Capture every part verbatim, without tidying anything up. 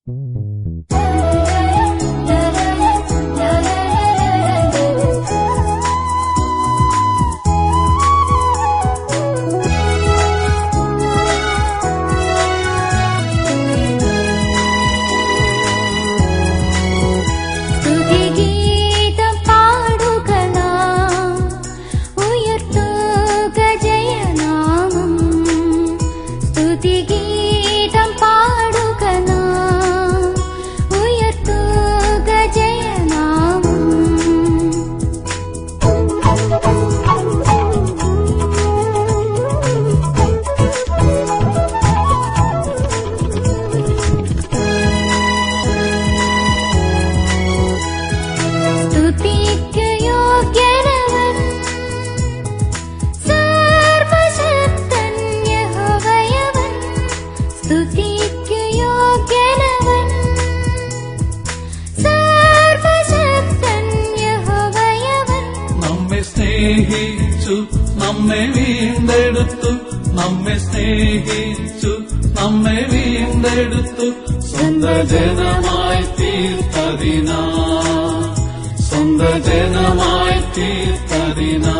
സ്നേഹിച്ചു നമ്മെ വീണ്ടെടുത്തു നമ്മെ സ്നേഹിച്ചു നമ്മെ വീണ്ടെടുത്തു സ്വന്ത ജനമായി തീർത്തതിനാ സ്വന്ത ജനമായി തീർത്തതിനാ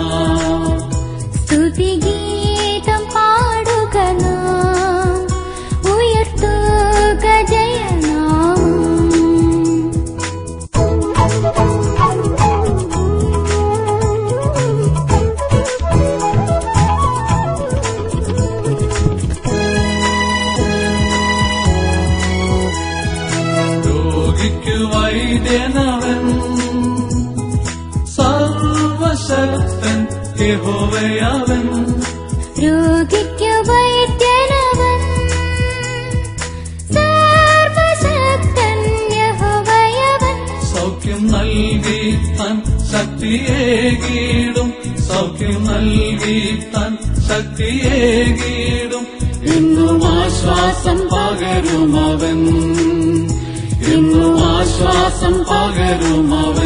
സ്തുതിഗീതം പാടുക നാം ഉയർത്തുക ജയനാമം വൈദ്യനവൻ സർവശക്തൻ യഹോവയവൻ രോഗിക്കു വൈദ്യനവൻ സർവശക്തൻ യഹോവയവൻ സൗഖ്യം നൽകി തൻ ശക്തിയേകീടും സൗഖ്യം നൽകി തൻ ശക്തിയേകീടും ഇന്നും ആശ്വാസം പകരുമവൻ ഇന്നും ആശ്വാസം പകരുമവൻ